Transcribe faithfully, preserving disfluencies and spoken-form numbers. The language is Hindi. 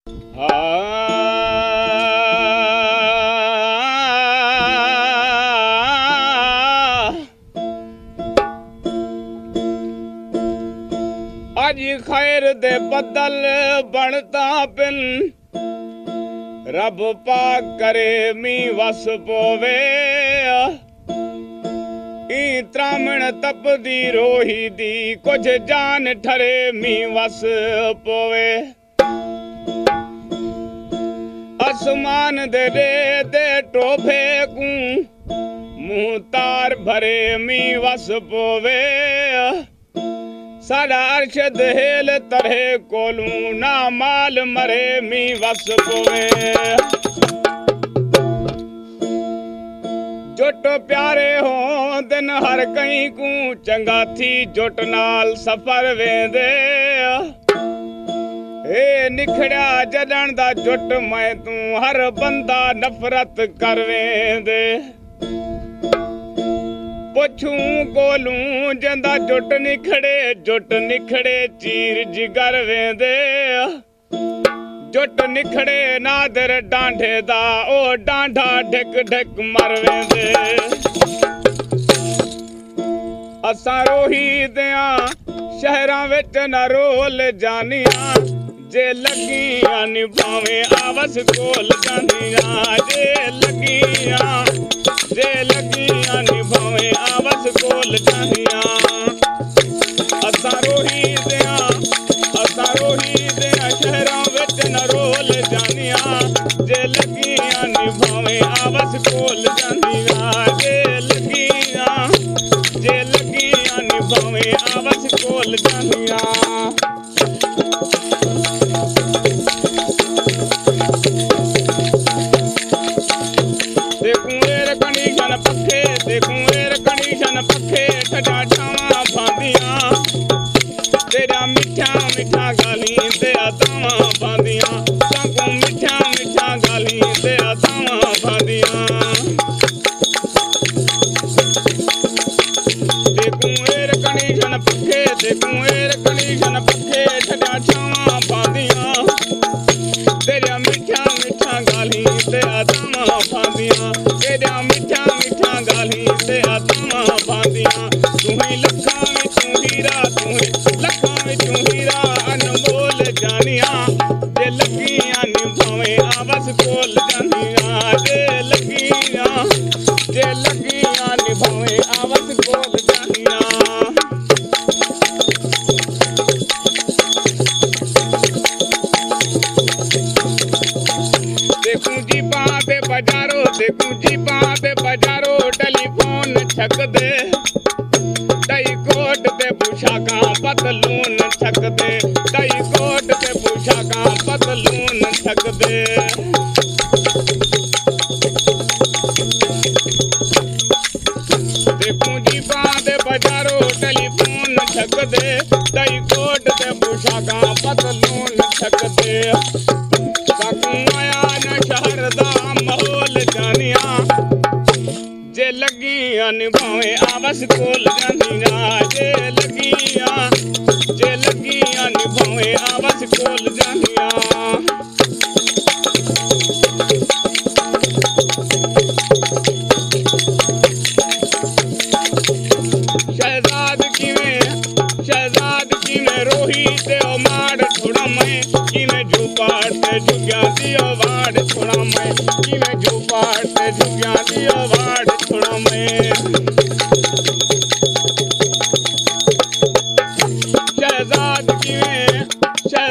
अज खैर दे बदल बनता पिन रब पाक करे मी वस पोवे ई त्रामण तप दी रोही दी कुछ जान ठरे मी वस पोवे आसमान दे दे दे टोभे कू मुंह तार भरे मी वस पोवे साड़ा अरशद हेल तरह कोलू ना माल मरे मी वस पोवे जोट प्यारे हो दिन हर कहीं को चंगा थी जोट नाल सफर वेंदे ए निखड़ा जडन दा जोट मैं तू हर बंदा नफरत कर वेंदे पुछू कोलू जंदा जुट निखड़े जुट निखड़े चीर जिगर वेंदे जुट निखड़े नादर डांढे दा ओ डांढा ढिक ढिक मर वेंदे असां रोही दियां शहरां विच न रोल जानियां जे लगियां निभावें आवस कोल जानियां जे लगियां जे लगियां निभावें आवस कोल जानियां असां रोही दियां असां रोही दियां शहरां विच न रोल जानियां जे लगियां निभावें आवस कोल जानियां जे लगियां जे लगियां निभावें आवस कोल जानियां पखे देखूं एर कंडीशन पखे ठडा ठावा भांदियां तेरा मिठा मिठा गाली ते आतावा भांदियां सांकू मिठा मिठा गाली ते आतावा भांदियां देखूं एर कंडीशन पखे देखूं एर कंडीशन पखे ठडा ठावा भांदियां तेरा मिठा मिठा गाली ते आतावा भांदियां तेरा मिठा गाली ते आत्मा भांदियां तू ही लखा में तू हीरा तू ही लखा में तू हीरा अनमोल जानियां जे लगियां निभावें आवस कोल जानियां जे लगियां जे लगियां निभावें आवस कोल जानियां देखूं जी बाते बाजारो देखूं जी बाते बाजारो टेलीफोन छक दे कई कोट ते पोशाका पतलून छक दे कई कोट ते पोशाका पतलून छक दे देखूं जी बाते बाजारो टेलीफोन छक दे कई कोट ते पोशाका पतलून छक दे शहर दा माहौल जानियां जे लगियां निभावें आवस कोल जानियां जे लगियां जे लगियां निभावें आवस कोल जानियां शहजाद किवें शहजाद किवें रोही ते ओ माड़ थोड़ा मैं किवें जुपाड़ ते जुग्या दियो वाड़ थोड़ा मैं किवें